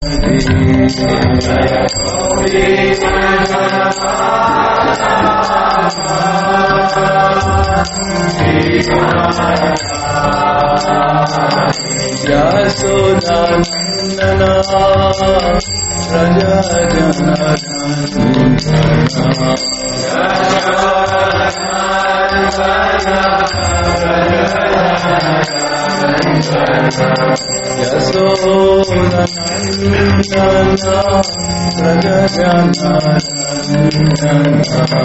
Yasodhanandana Raja Janardana Yasodhanandana Raja Janardana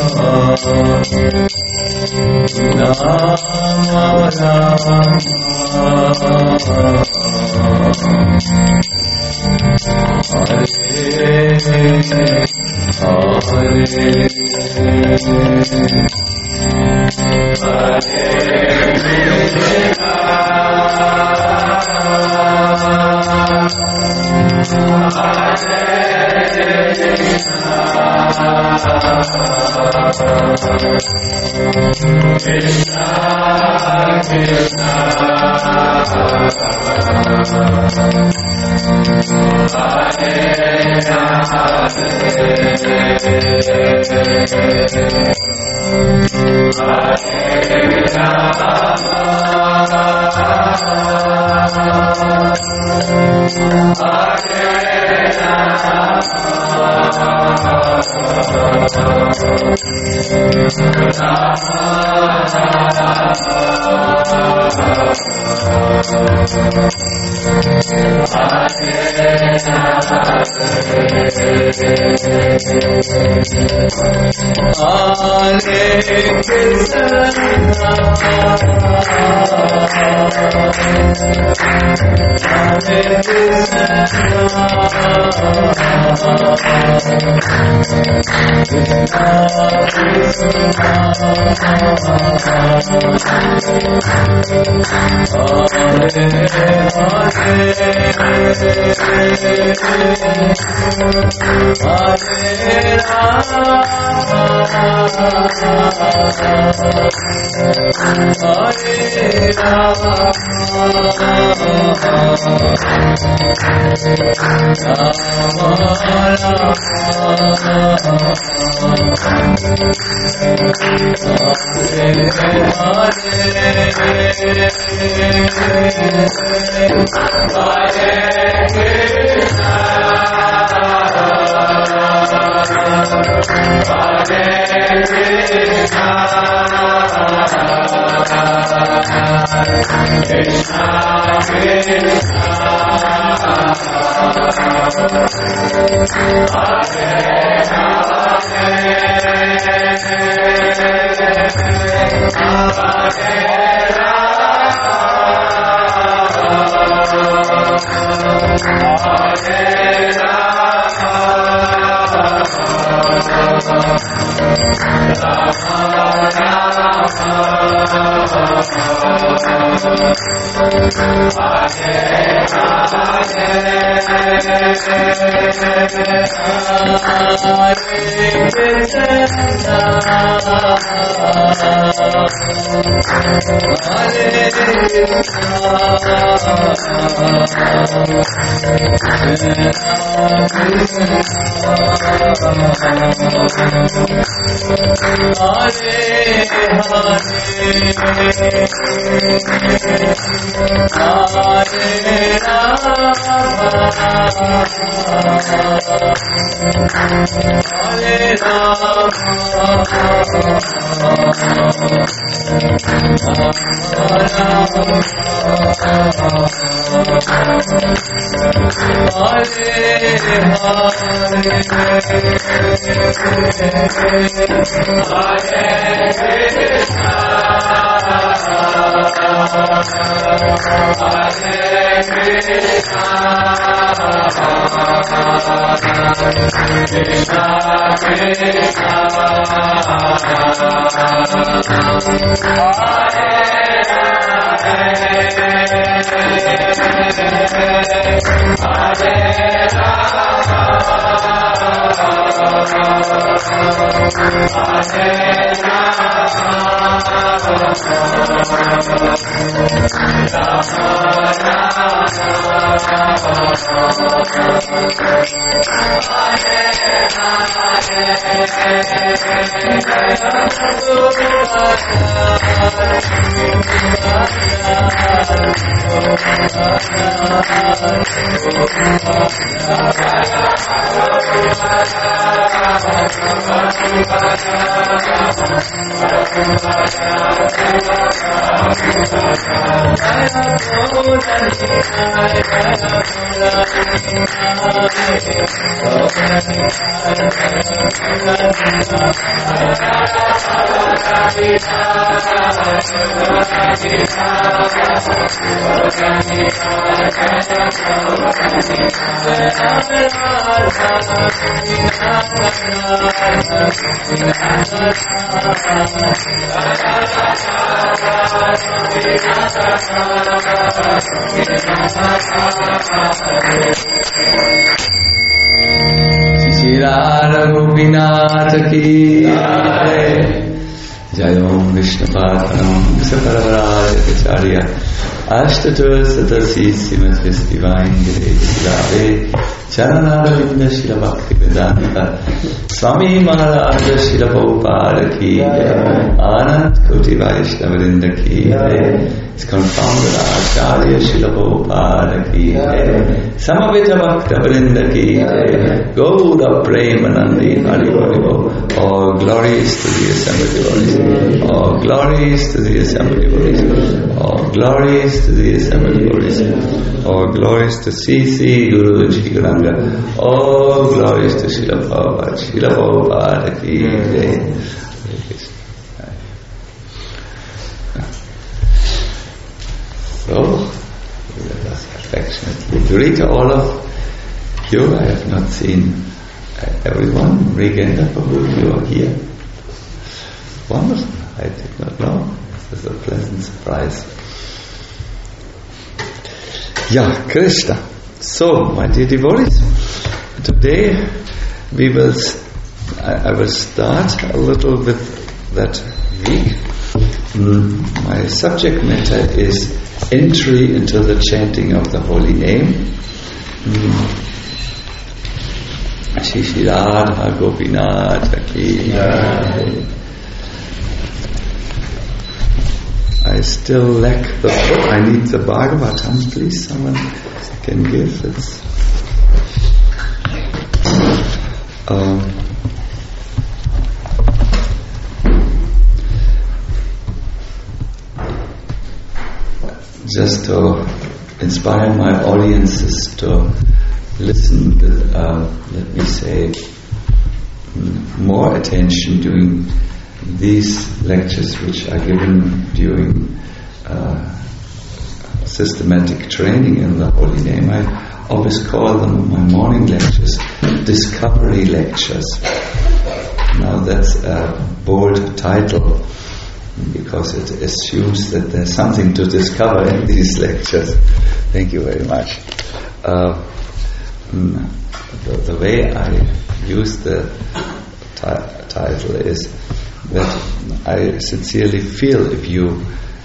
Hare Radha Gopinath ki Jai Om Vishnupadanam Saparvarajacharya Ashtatur Sadasi Simat Divine Gire Charanaravinda Shila Bhakti Vedanta Swami Maharaj Shila Prabhupada ki Anand Koti Vaishnavarinda ki His confounder Acharya Shila Prabhupada ki Samavita Bhakta Vrinda ki Gauda Premanandi Hari Hari Bo. All glories to the assembled devotees. All glories to the assembled devotees. All glories to the assembled devotees. All glories to C.C. Guru Jigaranga. All glories to Srila Prabhupada. Srila Prabhupada ki jai. So, let us affectionately greet all of you. I have not seen everyone. Regenda Prabhu, you are here. Wonderful. I did not know. This is a pleasant surprise. Yeah, Krishna. So, my dear devotees, today I will start a little with that week. My subject matter is entry into the chanting of the holy name. Shri Radha Gopinath ki. I still lack the book. I need the Bhagavatam, please. Someone can give it. Just to inspire my audiences to listen with, let me say, more attention during these lectures which are given during systematic training in the holy name. I always call them my morning lectures discovery lectures. Now that's a bold title because it assumes that there's something to discover in these lectures. Thank you very much. The way I use the title is that I sincerely feel if you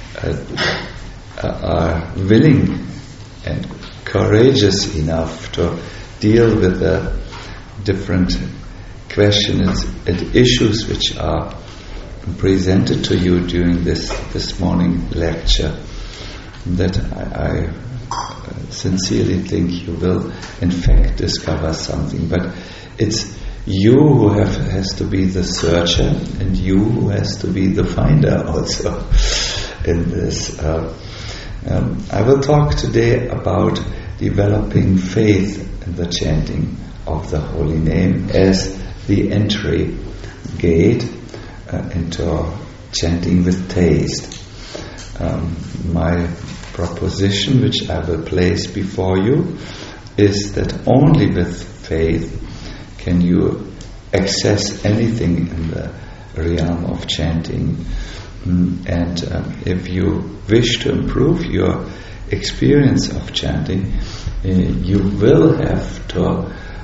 are willing and courageous enough to deal with the different questions and issues which are presented to you during this morning lecture, that I sincerely think you will in fact discover something. But it's you who has to be the searcher and you who has to be the finder also in this. I will talk today about developing faith in the chanting of the holy name as the entry gate into chanting with taste. My proposition, which I will place before you, is that only with faith can you access anything in the realm of chanting. And if you wish to improve your experience of chanting, you will have to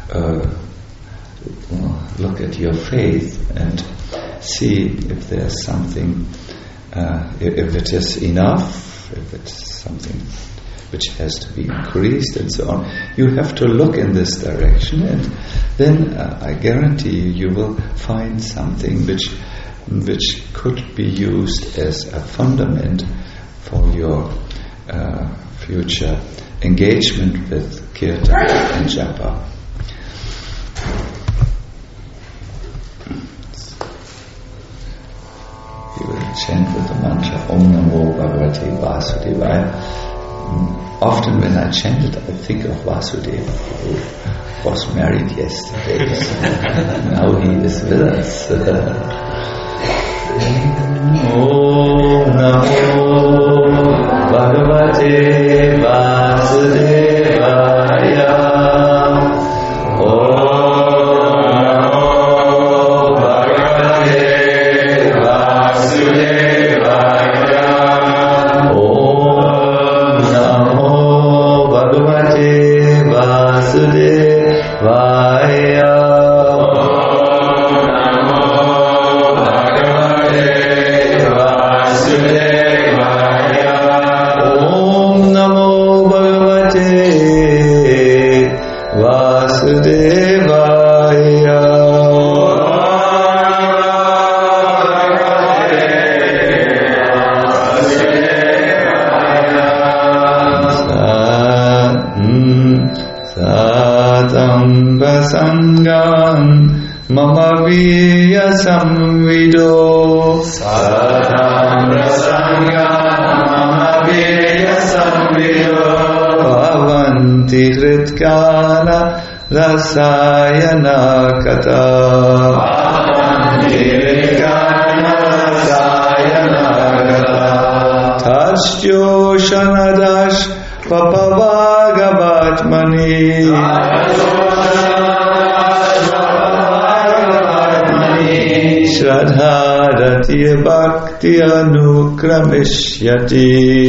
look at your faith and see if there's something, if it is enough, if it's something which has to be increased and so on. You have to look in this direction, and then I guarantee you will find something which could be used as a fundament for your future engagement with kirtan and japa. We will chant with the mantra Om Namo Bhagavate Vasudevaya. often when I chant it, I think of Vasudeva, who was married yesterday. Now he is with us. Om Namo Bhagavate Vasudevaya. Mama viya samvido Sadam prasanga Mama viya samvido Bhavanti hritkana rasayana kata Bhavanti hritkana rasayana kata Tashtyo shanadash papavagavatmani Shradharati bhakti anukrameshyati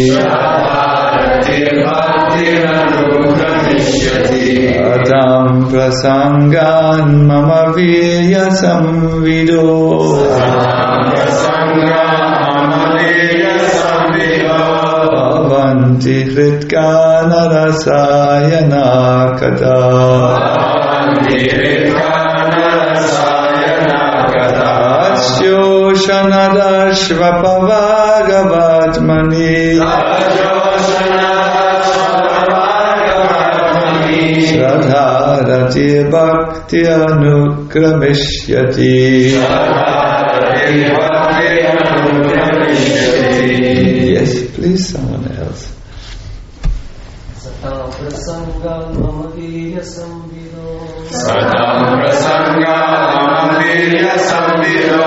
Atam prasangan mama virya samvido Bhavanti hritkana rasayana kata Shanadashvapavagavatmani Shradharati bhakti anukrameshyati Yes, please, someone else. Satam prasangam mama virya samvido Satam prasangam mama virya samvido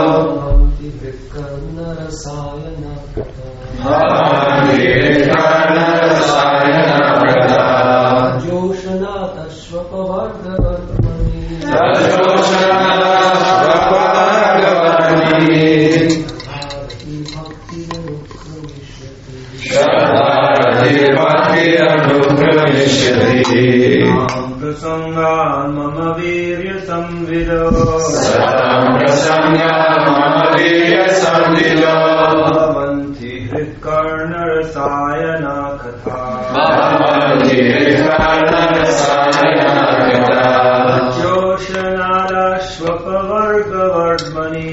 Prasangan mama virya samvido Satam prasangan mama virya samvido Bhavanti hritkarna rasayana katha Bhavanti hritkarna rasayana katha Joshanadashvapavargavardmani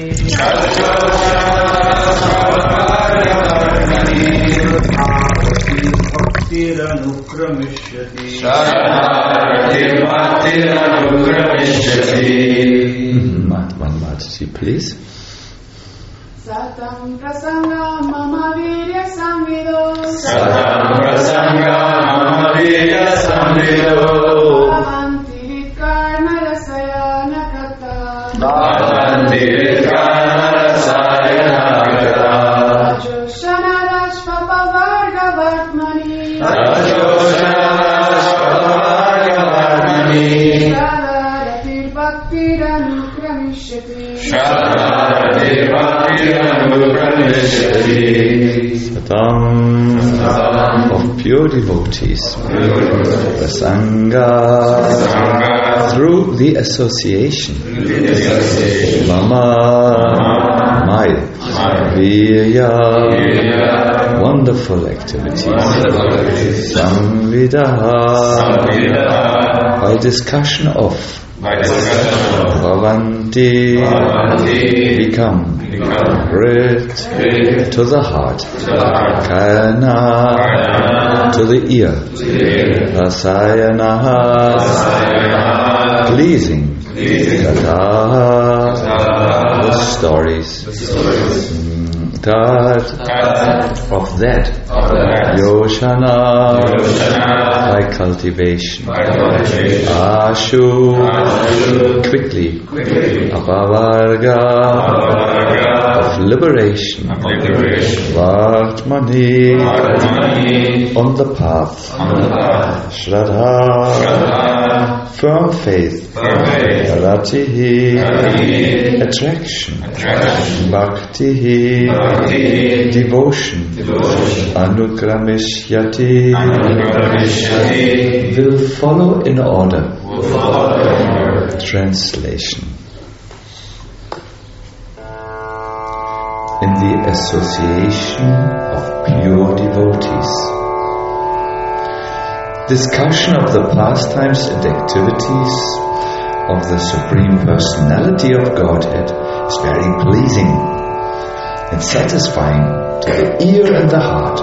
Bhaktiranukrameshyati One Mataji, please. Satam prasanga mama virya samvido Satam prasanga mama virya samvido Bhavanti hritkarna rasayana kata Bhavanti hritkarna rasayana kata Joshanadashvapavargavardmani Shradharati bhaktiranukrameshyati Satam of pure devotees, Prasanga, through the association, Mama, my, Virya, wonderful activities, Samvidaha, by discussion of Bhavanti, become bread to the heart, Kana to the ear, Rasayana pleasing, Katha the stories, Tat, of that, Yoshana, by cultivation, Ashu, quickly, Apavarga, of liberation, Vartmani, on the path, Shraddha, firm faith, Ratihi, attraction, Bhaktihi, devotion, Anukramishyati, will follow in order. Translation. In the association of pure devotees, discussion of the pastimes and activities of the Supreme Personality of Godhead is very pleasing and satisfying to the ear and the heart.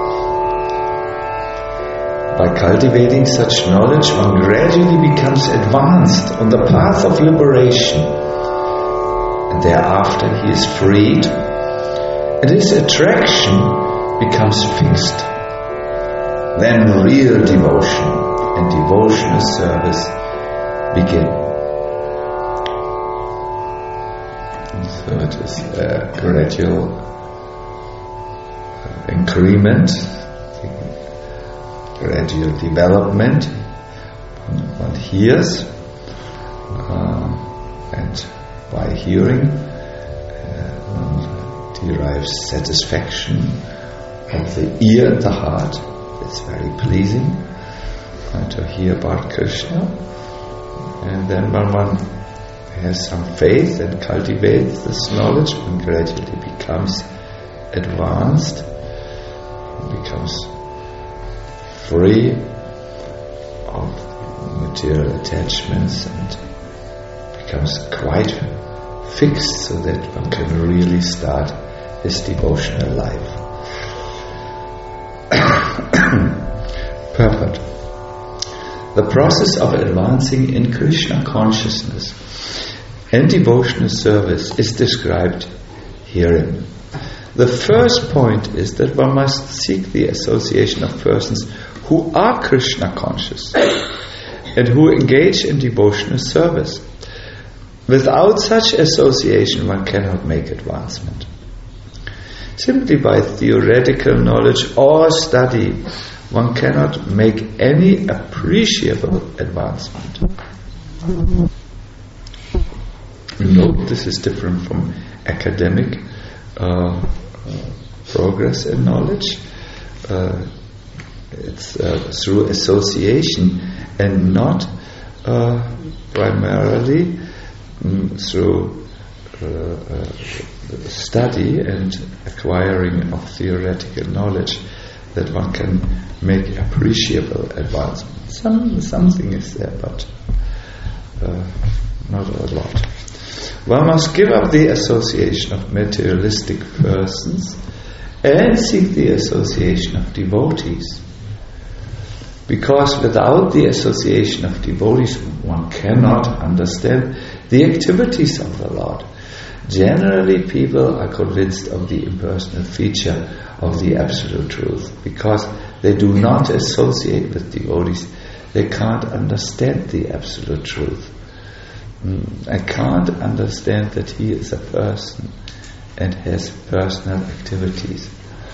By cultivating such knowledge, one gradually becomes advanced on the path of liberation, and thereafter he is freed, and his attraction becomes fixed. Then real devotion and devotional service begin. So it is a gradual increment, gradual development. One hears, and by hearing, one derives satisfaction of the ear and the heart. It's very pleasing to hear about Krishna. And then when one has some faith and cultivates this knowledge, one gradually becomes advanced, becomes free of material attachments, and becomes quite fixed so that one can really start his devotional life. Purport. The process of advancing in Krishna consciousness and devotional service is described herein. The first point is that one must seek the association of persons who are Krishna conscious and who engage in devotional service. Without such association, one cannot make advancement. Simply by theoretical knowledge or study, one cannot make any appreciable advancement. Note, this is different from academic progress in knowledge. It's through association and not primarily through study and acquiring of theoretical knowledge that one can make appreciable advancement. Something is there, but not a lot. One must give up the association of materialistic persons and seek the association of devotees. Because without the association of devotees, one cannot understand the activities of the Lord. Generally, people are convinced of the impersonal feature of the Absolute Truth. Because they do not associate with devotees, they can't understand the Absolute Truth. I can't understand that he is a person and has personal activities.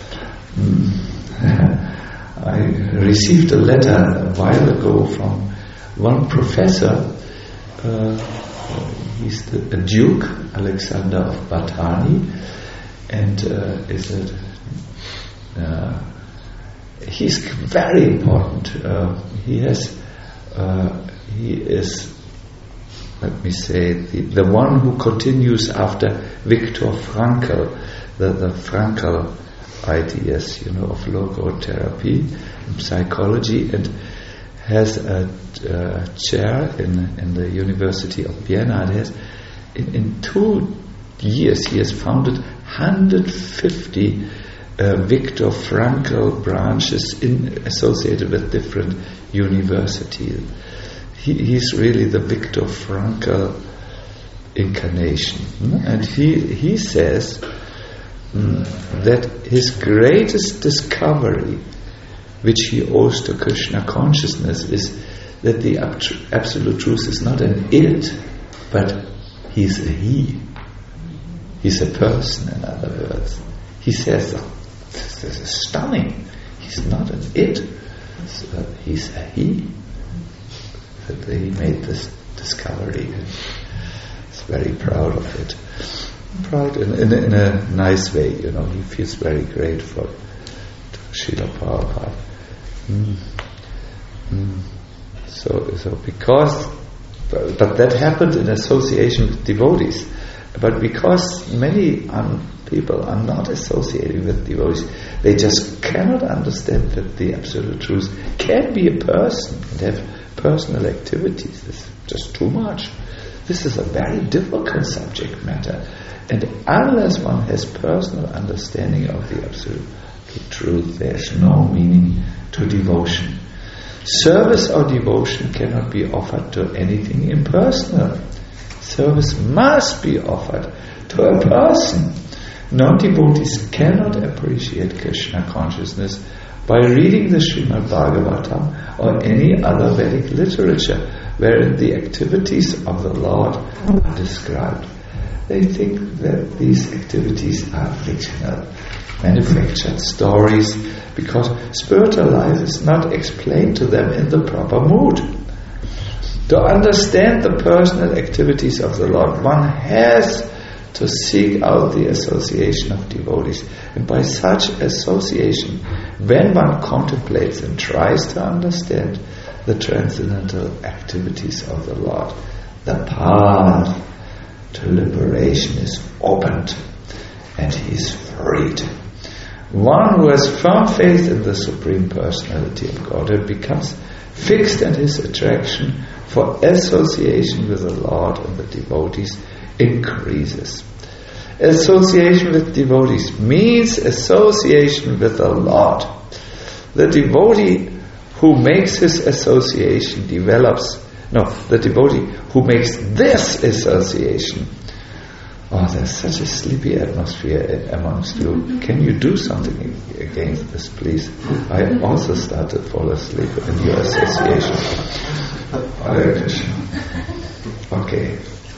I received a letter a while ago from one professor. He's a Duke, Alexander of Batani, and he's very important. He is, let me say, the one who continues after Viktor Frankl, the Frankl ideas, of logotherapy and psychology, and has a chair in the University of Vienna. And has, in 2 years, he has founded 150 Viktor Frankl branches associated with different universities. He's really the Viktor Frankl incarnation. And he says that his greatest discovery, which he owes to Krishna consciousness, is that the absolute truth is not an it, but he's a he. He's a person, in other words. He says, this is stunning. He's not an it, he's a he. That he made this discovery. He's very proud of it. Proud in a nice way, he feels very grateful to Srila Prabhupada. So because, but that happened in association with devotees. But because many people are not associated with devotees, they just cannot understand that the absolute truth can be a person and have personal activities. It's just too much. This is a very difficult subject matter. And unless one has personal understanding of the absolute truth, there's no meaning to devotion. Service or devotion cannot be offered to anything impersonal. Service must be offered to a person. Non-devotees cannot appreciate Krishna consciousness by reading the Srimad Bhagavatam or any other Vedic literature wherein the activities of the Lord are described. They think that these activities are fictional, manufactured stories, because spiritual life is not explained to them in the proper mood. To understand the personal activities of the Lord, one has to seek out the association of devotees. And by such association, when one contemplates and tries to understand the transcendental activities of the Lord, the path to liberation is opened and he is freed. One who has firm faith in the Supreme Personality of Godhead becomes fixed, and his attraction for association with the Lord and the devotees increases. Association with devotees means association with the Lord. The devotee who makes his association the devotee who makes this association. Oh, there's such a sleepy atmosphere amongst you. Can you do something against this, please? I also started to fall asleep in your association. Hare Krishna. Okay.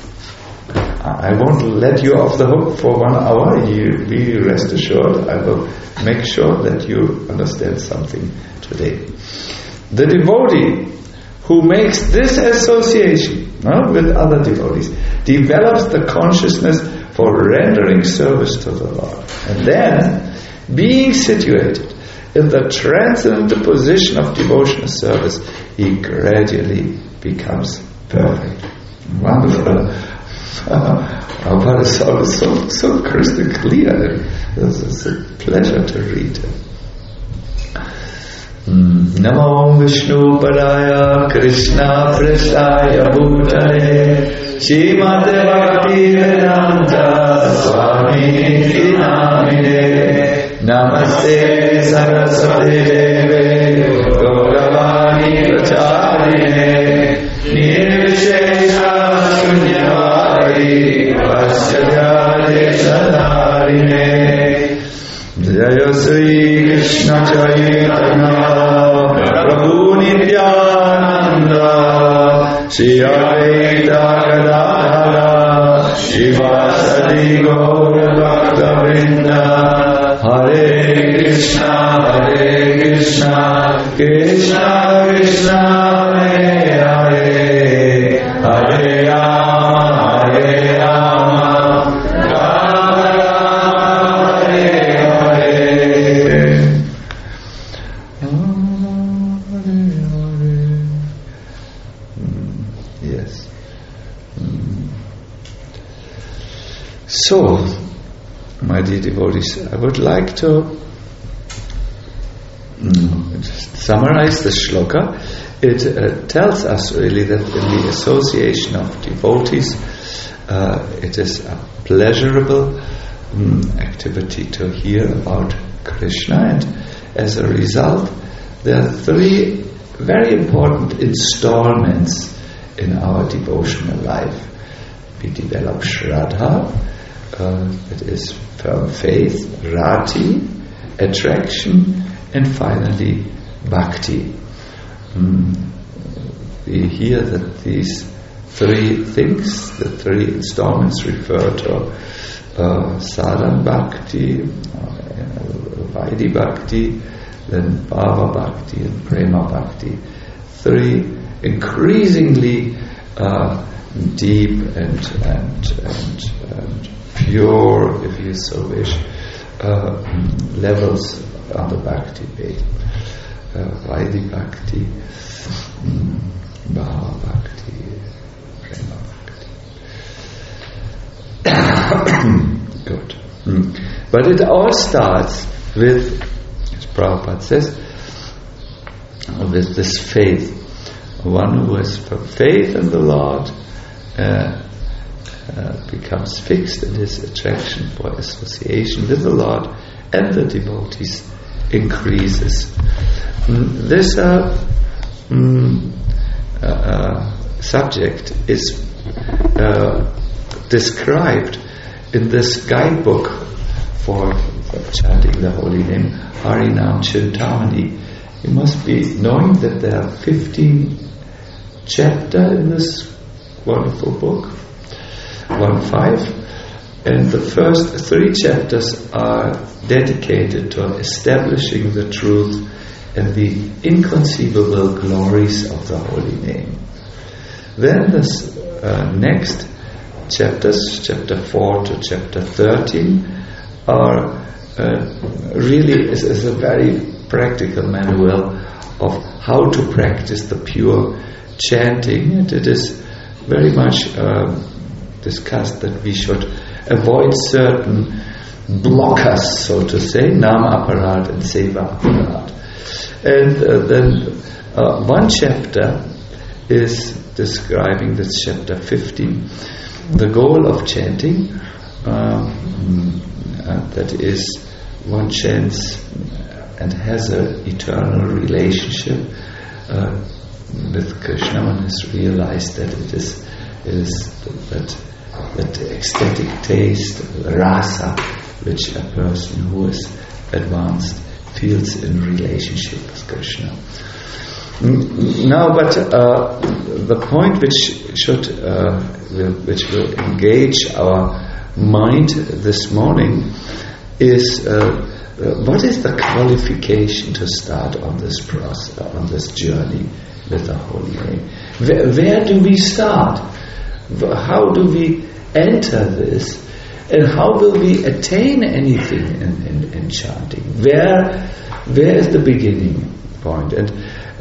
I won't let you off the hook for 1 hour. You be rest assured, I will make sure that you understand something today. The devotee who makes this association with other devotees develops the consciousness for rendering service to the Lord. And then, being situated in the transcendental position of devotional service, he gradually becomes perfect. Wonderful. Prabhupada sound is so crystal clear. It's a pleasure to read. Namo Vishnu Padaya Krishna Prasthaya Bhutale Srimate Bhakti Vedanta Swami Namine Namaste Saraswati Deve Gauravani Pracharine Nirvishesha Shunyavadi Vasyadhyade Sadarine Jaya Sri Krishna Chaitanya Prabhu Nityananda Shri Advaita Gadadhara Shivasadi Gaura Bhakta Vrinda Hare Krishna Krishna Krishna Hare Hare Hare Rama So, my dear devotees, I would like to summarize the shloka. It tells us really that in the association of devotees, it is a pleasurable activity to hear about Krishna, and as a result, there are 3 very important installments in our devotional life. We develop Shraddha, that is firm faith, rati, attraction, and finally bhakti. We hear that these three things, the three installments, refer to sadhana bhakti, vaidhi bhakti, then bhava bhakti and prema bhakti. Three increasingly deep and pure, if you so wish, levels on the bhakti way. Vaidhi bhakti, bhava bhakti, prema bhakti. Good. But it all starts with, as Prabhupada says, with this faith. One who has faith in the Lord becomes fixed in his attraction for association with the Lord, and the devotees increases. This subject is described in this guidebook for chanting the holy name, Harinam Chintamani. You must be knowing that there are 15 chapters in this wonderful book, 1-5, and the first 3 chapters are dedicated to establishing the truth and the inconceivable glories of the holy name. Then the next chapters, chapter 4 to chapter 13, are really is a very practical manual of how to practice the pure chanting, and it is very much discussed that we should avoid certain blockers, so to say, nama aparat and seva aparat. And then one chapter is describing, this chapter 15, the goal of chanting, that is, one chants and has an eternal relationship with Krishna. One has realized that it is that ecstatic taste, rasa, which a person who is advanced feels in relationship with Krishna. Now, but the point which will engage our mind this morning is what is the qualification to start on this process, on this journey with the holy name? Where do we start? How do we enter this? And how will we attain anything in chanting? Where is the beginning point? And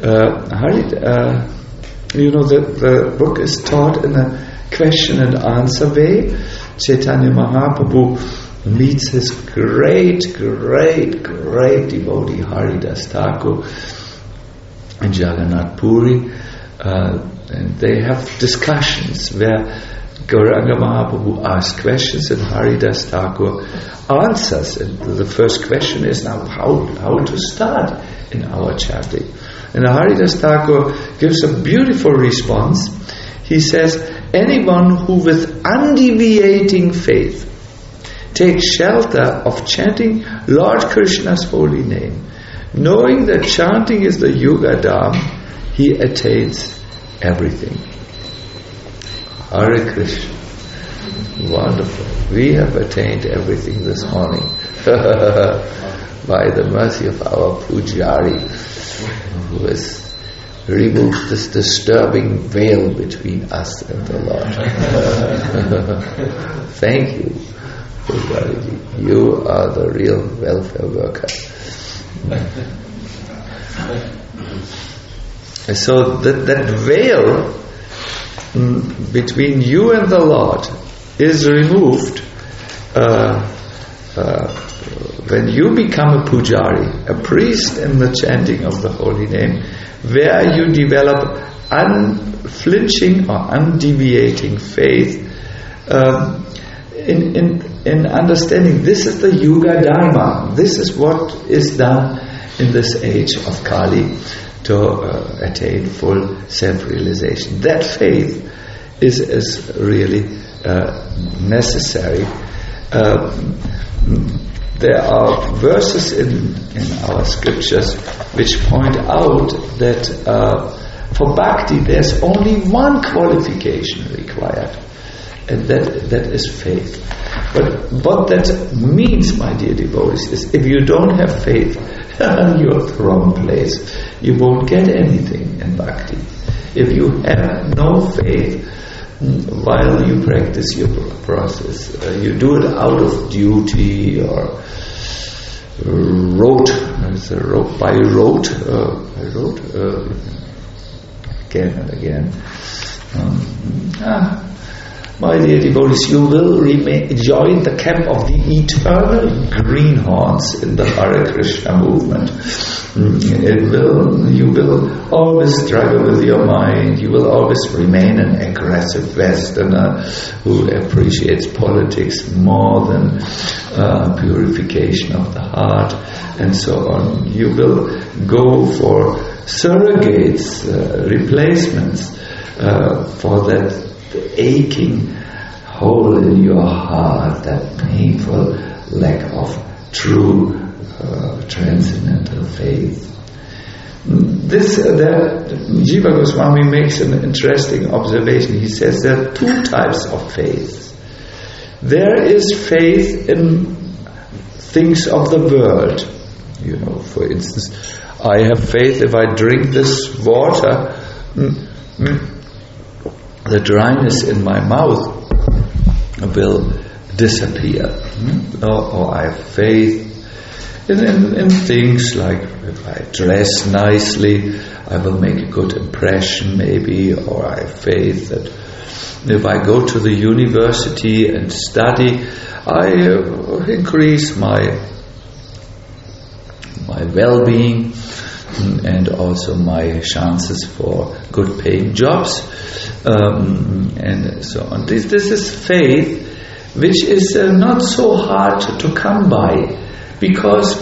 the book is taught in a question and answer way. Chaitanya Mahaprabhu meets his great devotee Haridas Thakur in Jagannath Puri, and they have discussions where Gauranga Mahaprabhu asks questions and Haridas Thakur answers. And the first question is now how to start in our chanting. And Haridas Thakur gives a beautiful response. He says, anyone who with undeviating faith takes shelter of chanting Lord Krishna's holy name, knowing that chanting is the Yuga Dham, he attains everything. Hare Krishna. Wonderful. We have attained everything this morning by the mercy of our Pujari, who has removed this disturbing veil between us and the Lord. Thank you, Pujari. You are the real welfare worker. So that veil between you and the Lord is removed when you become a pujari, a priest in the chanting of the holy name, where you develop unflinching or undeviating faith in understanding this is the Yuga Dharma. This is what is done in this age of Kali to attain full self-realization. That faith is really necessary there are verses in our scriptures which point out that for bhakti there's only one qualification required, and that is faith. But what that means, my dear devotees, is if you don't have faith, you're at the wrong place. You won't get anything in bhakti. If you have no faith while you practice your process, you do it out of duty or by rote, again and again. My dear devotees, you will join the camp of the eternal greenhorns in the Hare Krishna movement. You will always struggle with your mind. You will always remain an aggressive Westerner who appreciates politics more than purification of the heart, and so on. You will go for surrogates, replacements for that aching hole in your heart, that painful lack of true transcendental faith. Jiva Goswami makes an interesting observation. He says there are two types of faith. There is faith in things of the world. For instance, I have faith if I drink this water, the dryness in my mouth will disappear. Or I have faith in things like if I dress nicely, I will make a good impression maybe, or I have faith that if I go to the university and study, I increase my well-being and also my chances for good paying jobs, and so on. This is faith which is not so hard to come by, because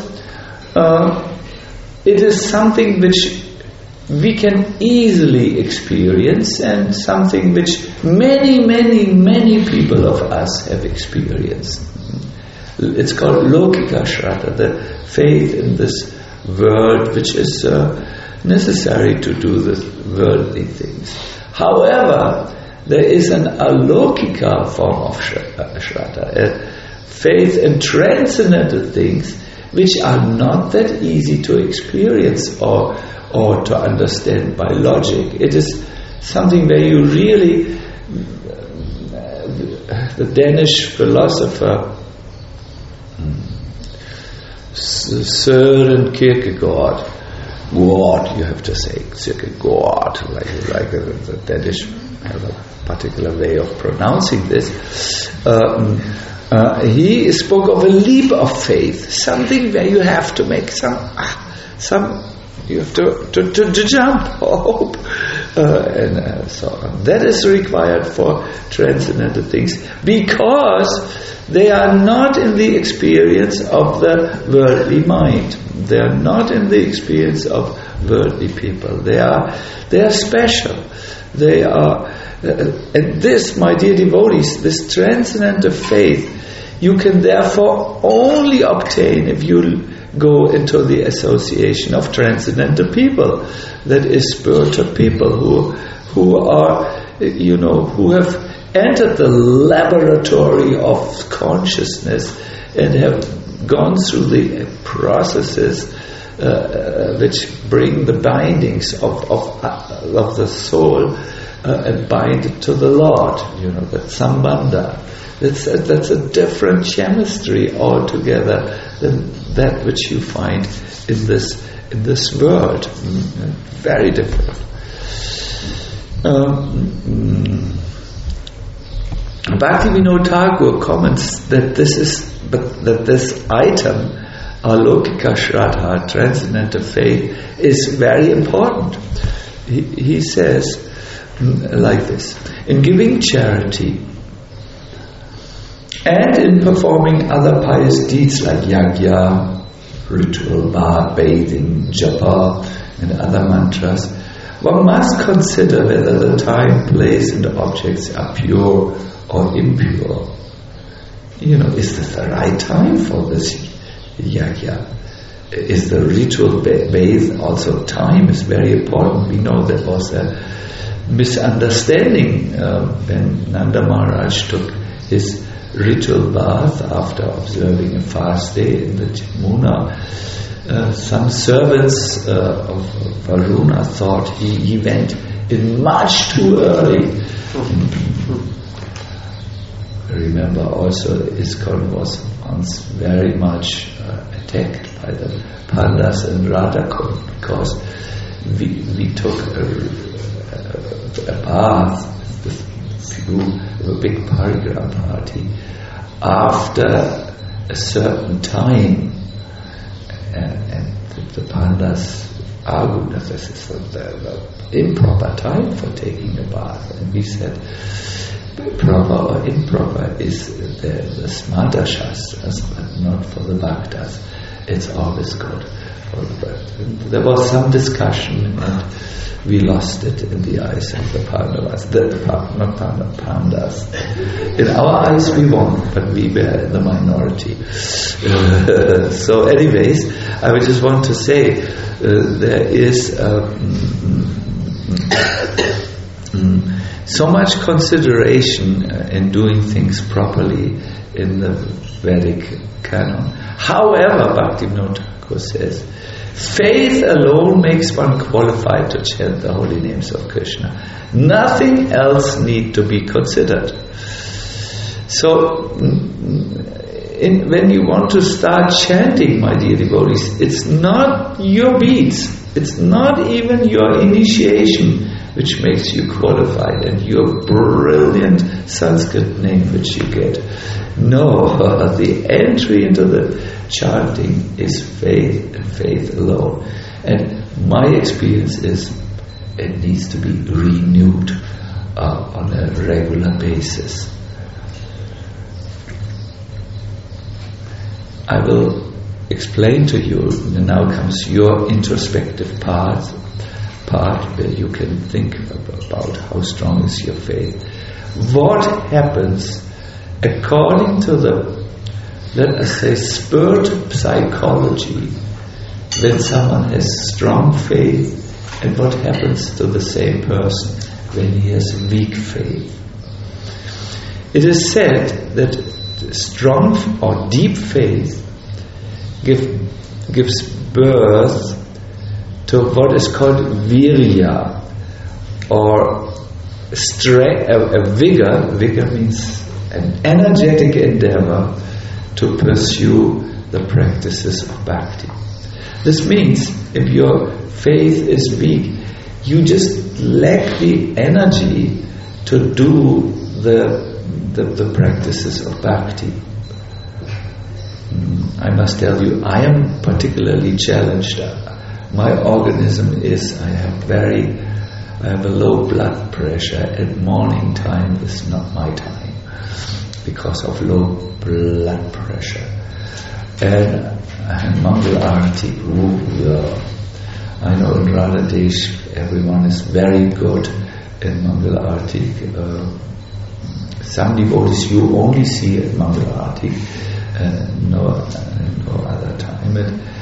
it is something which we can easily experience, and something which many people of us have experienced. It's called Lokika Shraddha, the faith in this world which is necessary to do the worldly things. However, there is an alokika form of Shraddha, a faith in transcendental things which are not that easy to experience or to understand by logic. It is something where you really, the Danish philosopher Søren Kierkegaard, you have to say Kierkegaard, like the Danish have a particular way of pronouncing this. He spoke of a leap of faith, something where you have to make you have to jump or hope, and so on. That is required for transcendental things, because they are not in the experience of the worldly mind. They are not in the experience of worldly people. They are special. They are, and this, my dear devotees, this transcendental faith, you can therefore only obtain if you go into the association of transcendental people, that is spiritual people who are, who have entered the laboratory of consciousness and have gone through the processes which bring the bindings of the soul and bind it to the Lord. That sambandha. That's a different chemistry altogether than that which you find in this world. Very different. Bhaktivinoda Thakur comments that this item, alokika shraddha, transcendental faith, is very important. He says like this: in giving charity and in performing other pious deeds like yajna, ritual bathing, japa, and other mantras, one must consider whether the time, place, and objects are pure or impure. is this the right time for this yagya? Is the ritual based? Also, time is very important. We know there was a misunderstanding when Nanda Maharaj took his ritual bath after observing a fast day in the Jamuna. Some servants of Varuna thought he went in much too early. Remember also ISKCON was once very much attacked by the Pandas and Radhakund because we took a bath with a big parigram party after a certain time, and the Pandas argued that this is the improper time for taking a bath, and we said proper or improper is the Smarta Shastras, but not for the Bhaktas. It's always good for the Bhaktas. There was some discussion and we lost it in the eyes of the Pandavas. Pandas. In our eyes we won, but we were in the minority. So anyways, I would just want to say there is so much consideration in doing things properly in the Vedic canon. However, Bhaktivinoda Thakur says, faith alone makes one qualified to chant the holy names of Krishna. Nothing else need to be considered. So, when you want to start chanting, my dear devotees, it's not your beads, it's not even your initiation which makes you qualified and your brilliant Sanskrit name which you get. No, the entry into the chanting is faith and faith alone. And my experience is it needs to be renewed on a regular basis. I will explain to you, and now comes your introspective part where you can think about how strong is your faith. What happens according to the, let us say, spurt psychology when someone has strong faith, and what happens to the same person when he has weak faith? It is said that strong or deep faith gives birth to what is called virya, or a vigor. Vigor means an energetic endeavor to pursue the practices of bhakti. This means if your faith is weak, you just lack the energy to do the practices of bhakti. I must tell you, I am particularly challenged. My organism is, I have a low blood pressure, and morning time is not my time because of low blood pressure. And Mangal Arati, I know in Radha Desh everyone is very good in Mangal Arati. Some devotees you only see at Mangal Arati, no other time.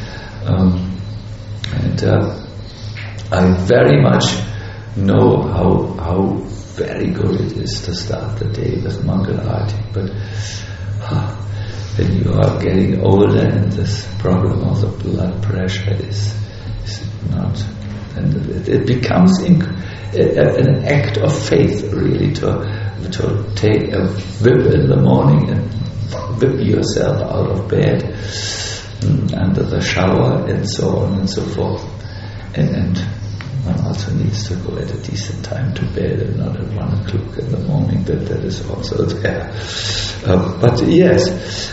And I very much know how very good it is to start the day with Mangal Arati, but when you are getting older and this problem of the blood pressure is not, and it becomes an act of faith really to take a whip in the morning and whip yourself out of bed under the shower and so on and so forth, and one also needs to go at a decent time to bed and not at 1 o'clock in the morning. That is also there. But yes,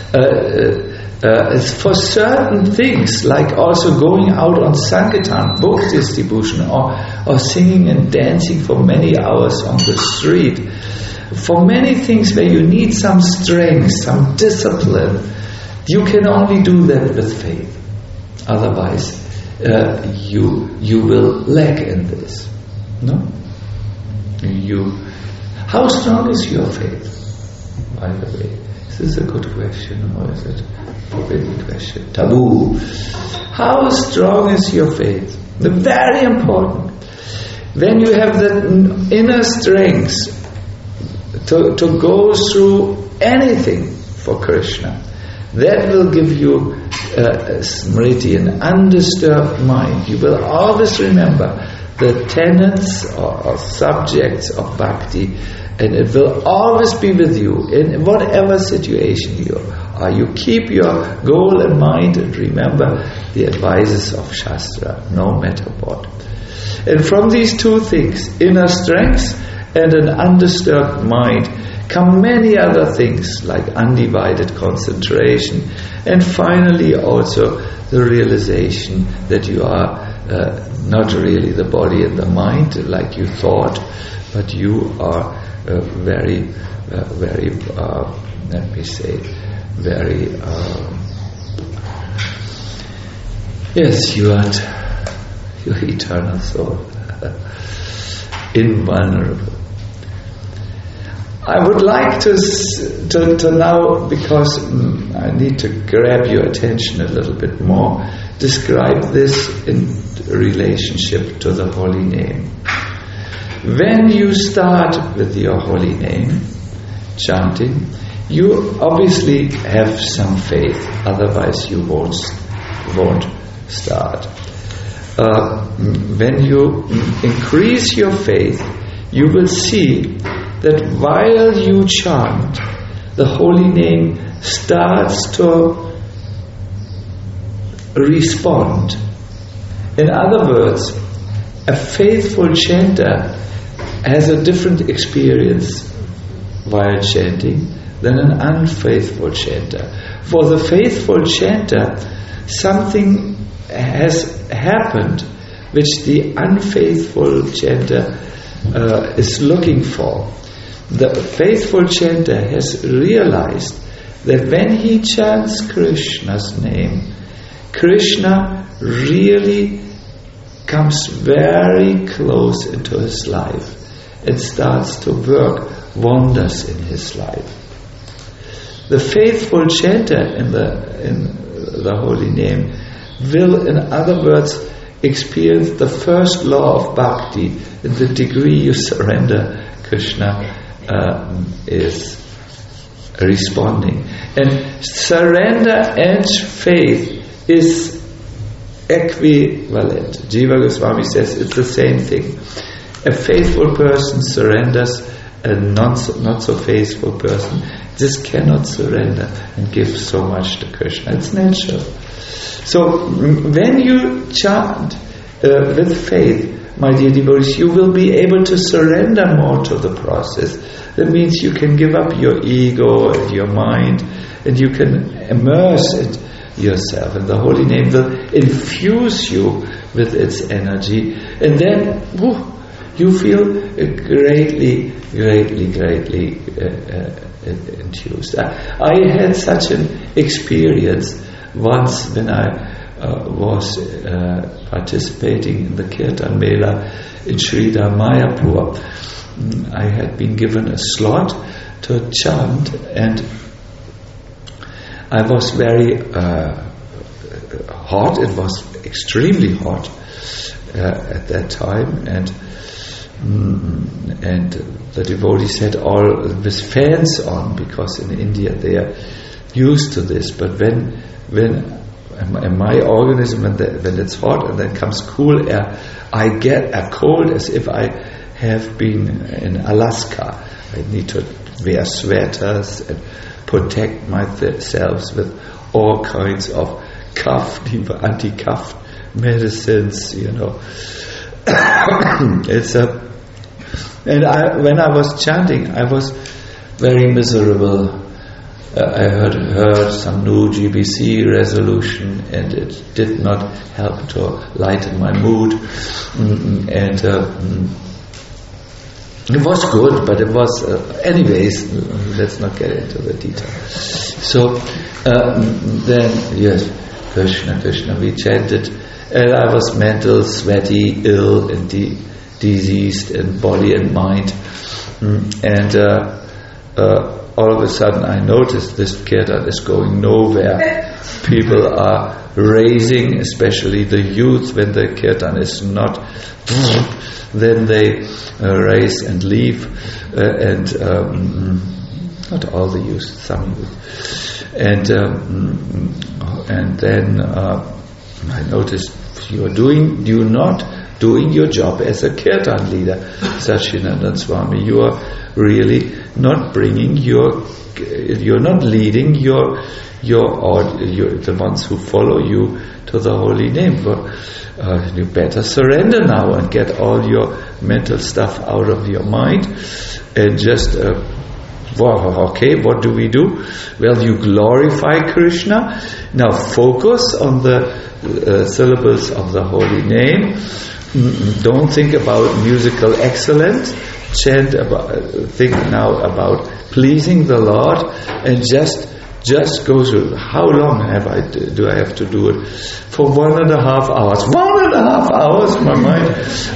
for certain things, like also going out on Sankirtan, book distribution, or singing and dancing for many hours on the street, for many things where you need some strength, some discipline, you can only do that with faith. Otherwise, you will lack in this. No? How strong is your faith? by the way. Is this a good question or is it a forbidden question? Taboo. How strong is your faith? Very important. When you have the inner strength to go through anything for Krishna, that will give you smriti, an undisturbed mind. You will always remember the tenets or subjects of bhakti, and it will always be with you in whatever situation you are. You keep your goal in mind and remember the advices of Shastra, no matter what. And from these two things, inner strength and an undisturbed mind, come many other things like undivided concentration, and finally also the realization that you are not really the body and the mind like you thought, but you are very, let me say, very, yes, you are your eternal soul, invulnerable. I would like to now, because I need to grab your attention a little bit more, describe this in relationship to the holy name. When you start with your holy name, chanting, you obviously have some faith, otherwise you won't start. When you increase your faith, you will see that while you chant, the holy name starts to respond. In other words, a faithful chanter has a different experience while chanting than an unfaithful chanter. For the faithful chanter, something has happened which the unfaithful chanter is looking for. The faithful chanter has realized that when he chants Krishna's name, Krishna really comes very close into his life and starts to work wonders in his life. The faithful chanter in the holy name will, in other words, experience the first law of bhakti. In the degree you surrender, Krishna is responding. And surrender and faith is equivalent. Jiva Goswami says it's the same thing. A faithful person surrenders, a not so faithful person just cannot surrender and give so much to Krishna. It's natural. So when you chant with faith, my dear devotees, you will be able to surrender more to the process. That means you can give up your ego and your mind, and you can immerse it yourself, and the holy name will infuse you with its energy, and then you feel greatly enthused. I had such an experience once when I was participating in the Kirtan Mela in Sridhar Mayapur. I had been given a slot to chant, and I was very hot. It was extremely hot at that time, and the devotees had all with fans on, because in India they are used to this. But when in my organism, when it's hot and then comes cool air, I get a cold as if I have been in Alaska. I need to wear sweaters and protect myself with all kinds of anti-cough medicines, It's when I was chanting, I was very miserable. I heard some new GBC resolution, and it did not help to lighten my mood. And it was good, but it was... anyways, let's not get into the detail. So, then, yes, Krishna, Krishna, we chanted, and I was mental, sweaty, ill, and diseased in body and mind. And all of a sudden I noticed this kirtan is going nowhere. People are raising, especially the youth, when the kirtan is not, then they raise and leave, and not all the youth, some youth, and then I noticed you're not doing your job as a kirtan leader, Sachinandan Swami. You are really not bringing you're not leading the ones who follow you to the holy name. But you better surrender now and get all your mental stuff out of your mind and just okay, what do we do? Well, you glorify Krishna. Now focus on the syllables of the holy name. Don't think about musical excellence. Think now about pleasing the Lord, and just go through. How long do I have to do it? For 1.5 hours. 1.5 hours. My mind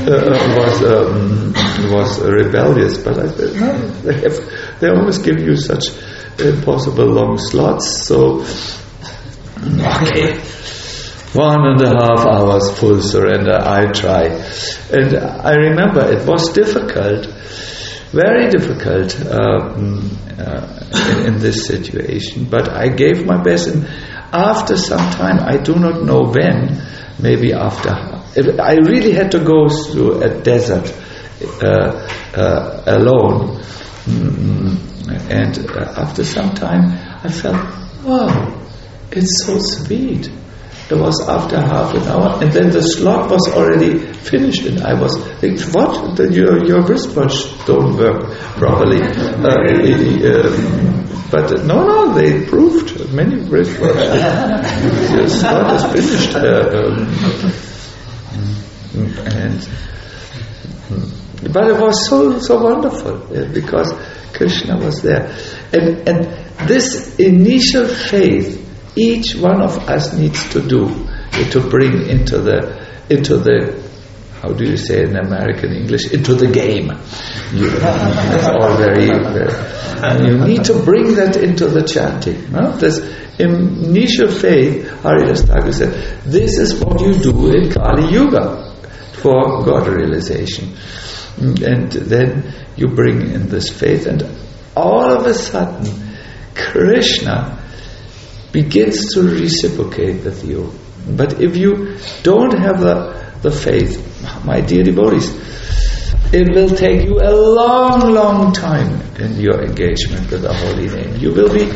was rebellious, but I said no. They always give you such impossible long slots. So okay. 1.5 hours full surrender, I try. And I remember it was difficult, very difficult in this situation, but I gave my best, and after some time, I do not know when, maybe after, I really had to go through a desert alone, and after some time I felt, wow, it's so sweet. It was after half an hour, and then the slot was already finished, and I was thinking, what? Your wristwatch don't work properly. But no, they proved many wristwatches. Your slot is finished. But it was so wonderful because Krishna was there, and this initial faith each one of us needs to do, to bring into the how do you say in American English, into the game. That's all very and you need to bring that into the chanting. No? This initial faith, Haridas Thakur said, this is what you do in Kali Yuga for God realization. And then you bring in this faith, and all of a sudden Krishna begins to reciprocate with you. But if you don't have the faith, my dear devotees, it will take you a long time in your engagement with the holy name. You will be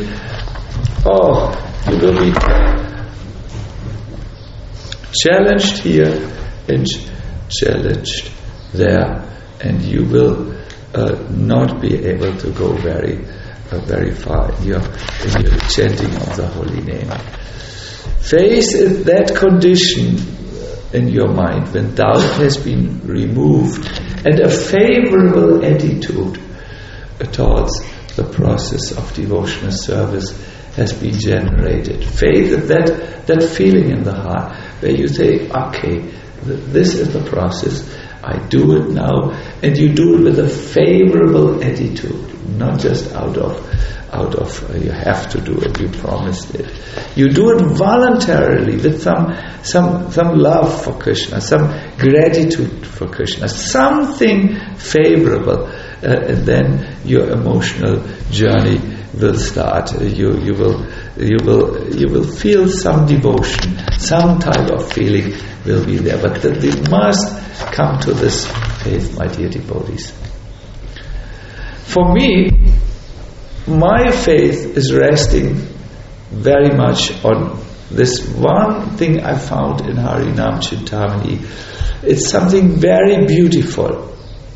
challenged here and challenged there, and you will not be able to go very far in your chanting of the holy name. Faith is that condition in your mind when doubt has been removed and a favorable attitude towards the process of devotional service has been generated. Faith is that feeling in the heart where you say, okay, this is the process, I do it now, and you do it with a favorable attitude, not just out of you have to do it, you promised it. You do it voluntarily with some love for Krishna, some gratitude for Krishna, something favorable, and then your emotional journey will start. You will feel some devotion, some type of feeling will be there, but we must come to this faith, my dear devotees. For me, my faith is resting very much on this one thing I found in Harinam Chintamani. It's something very beautiful.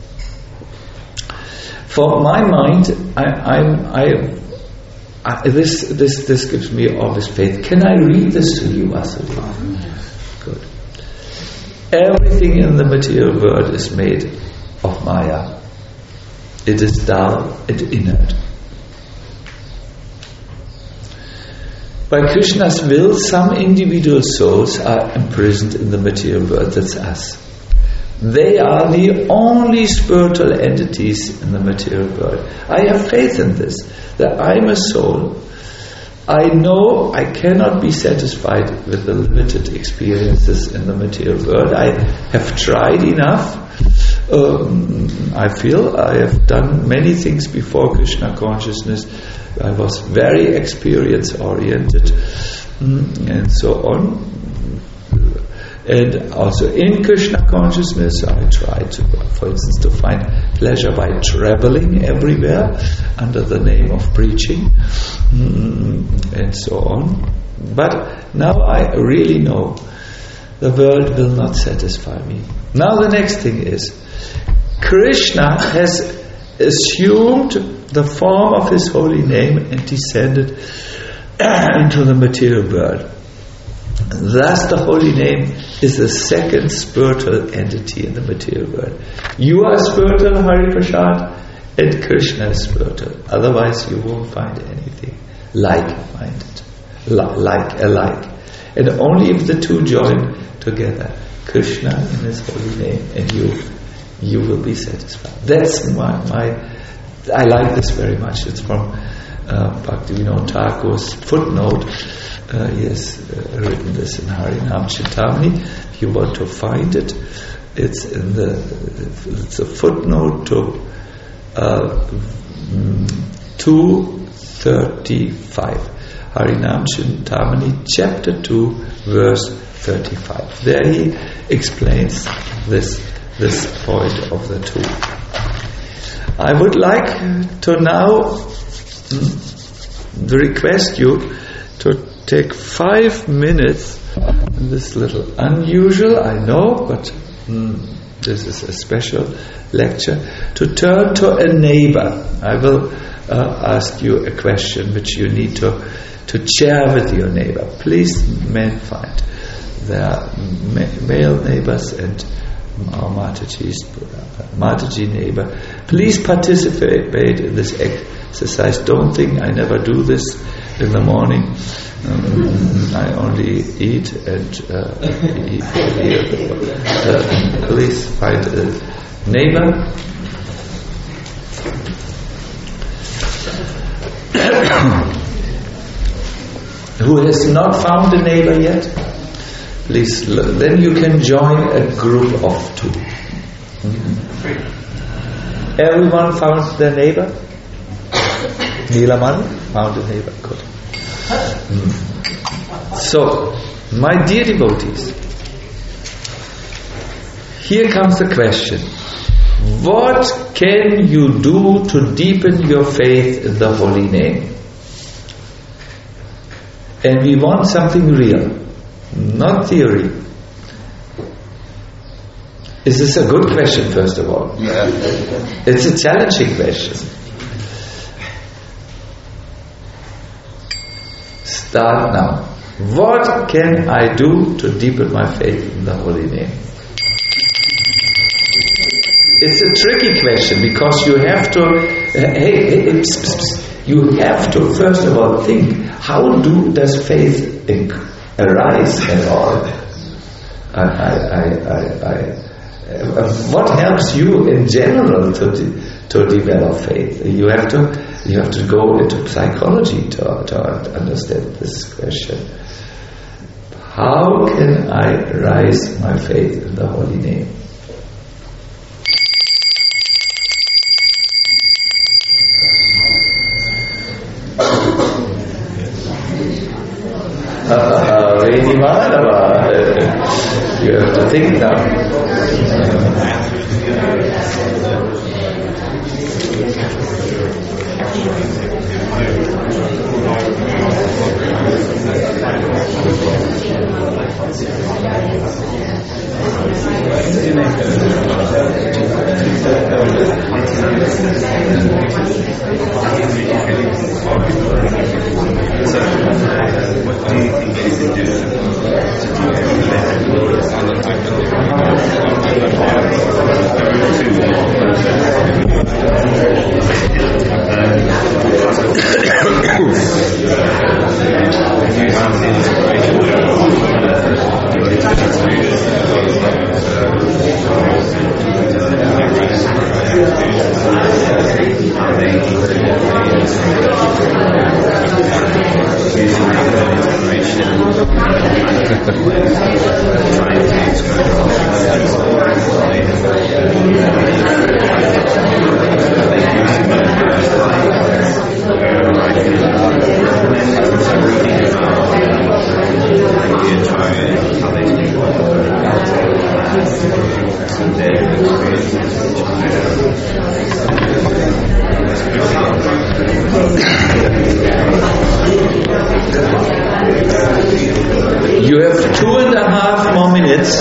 For my mind, this gives me always faith. Can I read this to you, Vasudeva? Good. Everything in the material world is made of Maya. It is dull and inert. By Krishna's will, some individual souls are imprisoned in the material world, that's us. They are the only spiritual entities in the material world. I have faith in this, that I'm a soul. I know I cannot be satisfied with the limited experiences in the material world. I have tried enough. I feel I have done many things before Krishna consciousness. I was very experience oriented and so on. And also in Krishna consciousness I tried to, for instance, to find pleasure by traveling everywhere under the name of preaching and so on. But now I really know the world will not satisfy me. Now the next thing is, Krishna has assumed the form of his holy name and descended into the material world. Thus the holy name is the second spiritual entity in the material world. You are spiritual, Hari Prasad, and Krishna is spiritual. Otherwise you won't find anything like-minded, alike. And only if the two join together, Krishna in his holy name and you will be satisfied. That's I like this very much. It's from Bhaktivinoda Thakur's footnote. He has written this in Harinam Chintamani. If you want to find it, it's a footnote to 235. Harinam Chintamani, chapter 2, verse 35. There he explains this point of the two. I would like to now request you to take 5 minutes. This little unusual, I know, but this is a special lecture, to turn to a neighbor. I will ask you a question which you need to share with your neighbor. Please, men find. There are male neighbors and our Mataji neighbor. Please participate in this exercise. Don't think I never do this in the morning. I only eat and eat here. Please find a neighbor. Who has not found a neighbor yet? Please, then you can join a group of 2. Everyone found their neighbor? Neelamani found a neighbor. Good. So, my dear devotees, here comes the question. What can you do to deepen your faith in the holy name? And we want something real, not theory. Is this a good question, first of all? Yeah. It's a challenging question. Start now. What can I do to deepen my faith in the holy name? It's a tricky question because you have to you have to first of all think, how does faith arise at all? What helps you in general to develop faith? You have to go into psychology to understand this question. How can I rise my faith in the holy name? You have to think now. You have 2.5 more minutes.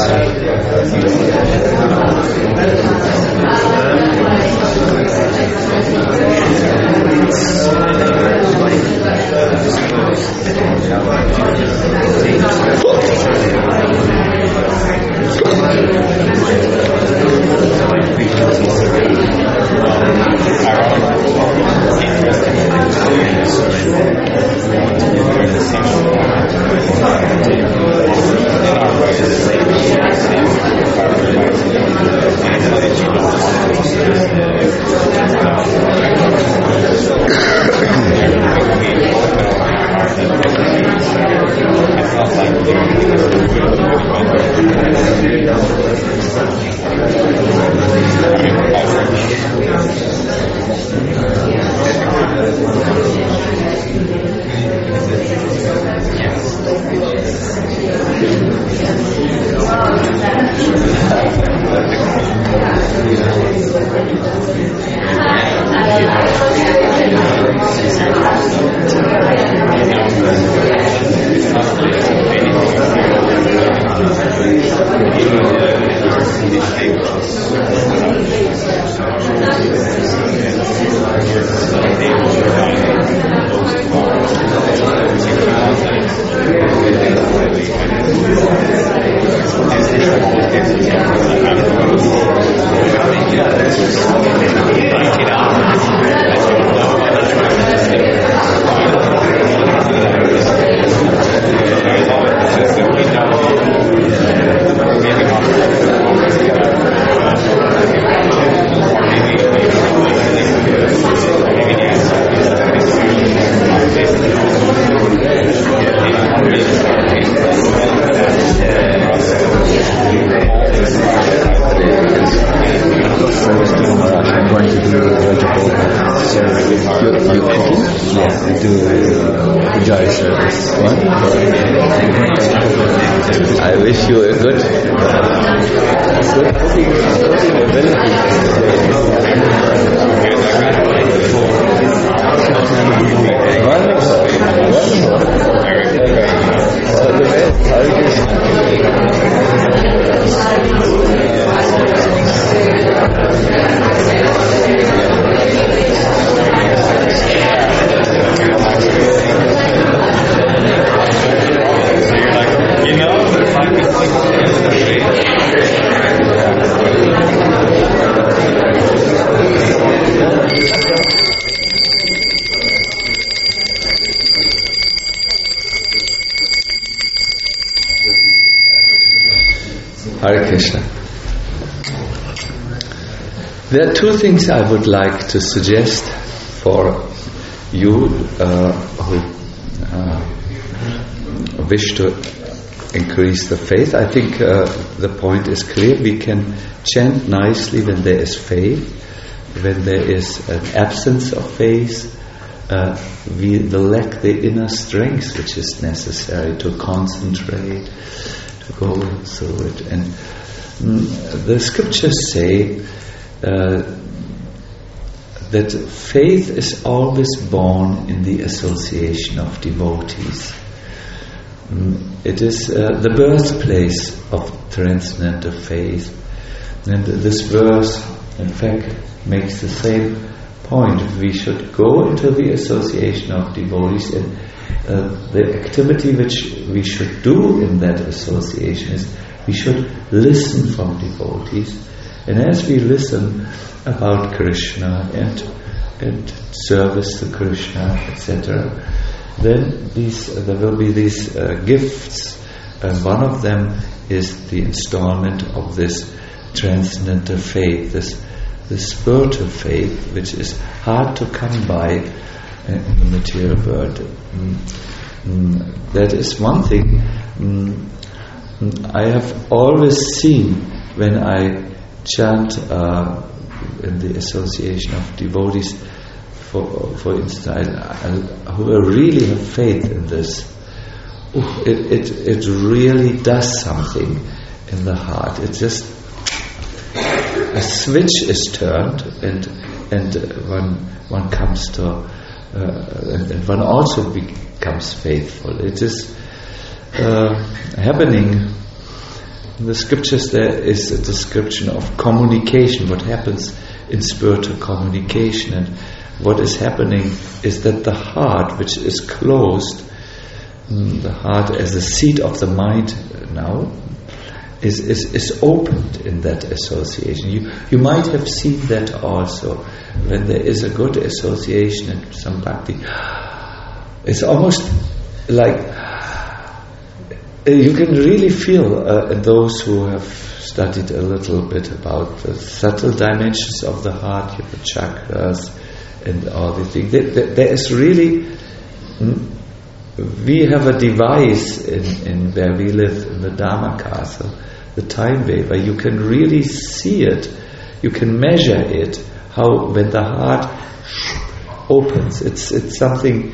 I wish you a good Hare Krishna. There are two things I would like to suggest for you who wish to increase the faith. I think the point is clear. We can chant nicely when there is faith. When there is an absence of faith, we lack the inner strength which is necessary to concentrate, to go through it. And the scriptures say that faith is always born in the association of devotees. It is the birthplace of transcendental faith. And this verse, in fact, makes the same point. We should go into the association of devotees, and the activity which we should do in that association is we should listen from devotees. And as we listen about Krishna and service to Krishna, etc., then there will be these gifts, and one of them is the installment of this transcendental faith, this spiritual faith, which is hard to come by in the material world. That is one thing. I have always seen when I chant in the association of devotees, for instance, who really have faith in this, it really does something in the heart. It just, a switch is turned, and one comes to, and one also becomes faithful. It is happening. In the scriptures there is a description of communication, what happens in spiritual communication, and what is happening is that the heart, which is closed, the heart as the seat of the mind now, is opened in that association. You might have seen that also when there is a good association in some bhakti. It's almost like you can really feel those who have studied a little bit about the subtle dimensions of the heart, the chakras and all these things. There is really, we have a device in where we live, in the Dharma Castle, the time wave, where you can really see it, you can measure it, how when the heart opens, it's something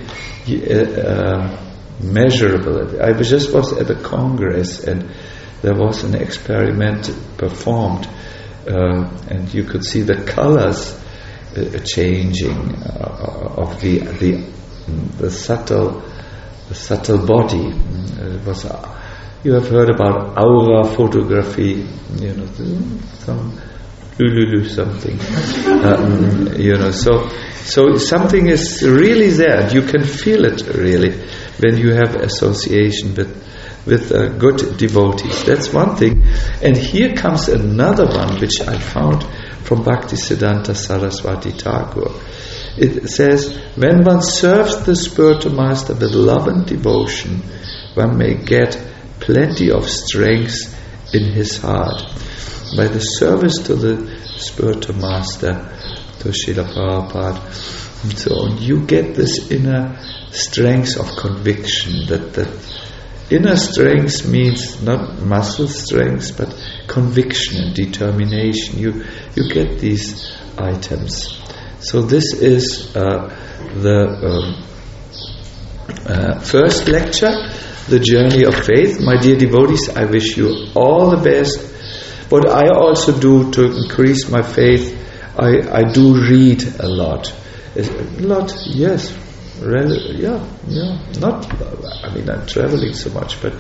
measurable. I just was at a congress and there was an experiment performed, and you could see the colors changing of the subtle body. It was, you have heard about aura photography, some lulu something, So something is really there. You can feel it really when you have association with good devotees. That's one thing. And here comes another one which I found from Bhaktisiddhanta Saraswati Thakur. It says, when one serves the spiritual master with love and devotion, one may get plenty of strength in his heart. By the service to the spiritual master, to Srila Prabhupada, and so on, you get this inner strength of conviction. That inner strength means not muscle strength, but conviction and determination. You get these items. So this is the first lecture, the journey of faith. My dear devotees, I wish you all the best. What I also do to increase my faith, I do read a lot. Yes. Not, I'm traveling so much, but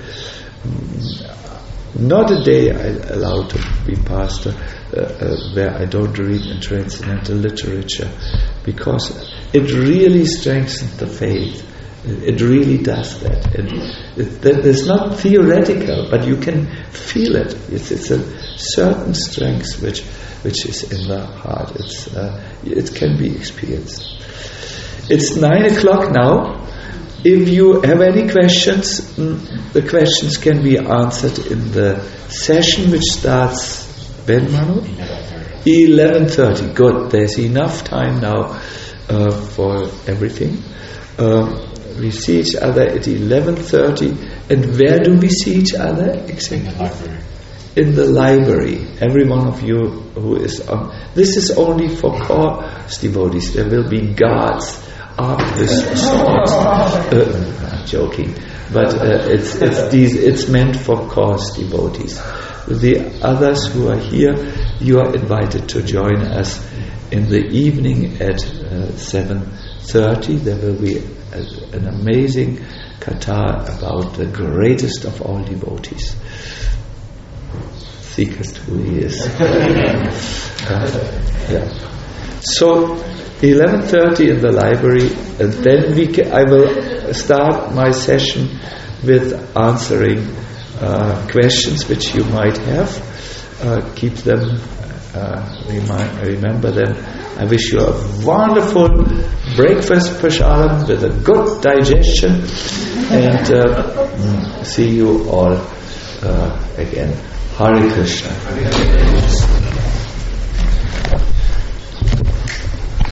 not a day I allow to be pastor where I don't read in transcendental literature, because it really strengthens the faith. It really does that. And it's not theoretical, but you can feel it. It's a certain strength which is in the heart. It can be experienced. It's 9:00 now. If you have any questions, the questions can be answered in the session which starts when, Manu? 11:30. Good. There's enough time now for everything. We see each other at 11:30. And where do we see each other exactly? In the library. Every one of you who is on. This is only for course devotees. There will be guards armed with swords. I'm joking, but it's meant for course devotees. The others who are here, you are invited to join us in the evening at 7:30. There will be an amazing katha about the greatest of all devotees. Seekest who he is. So 11:30 in the library, and then I will start my session with answering questions which you might have. Keep them, remember them. I wish you a wonderful breakfast prasadam with a good digestion, and see you all again. Hare Krishna.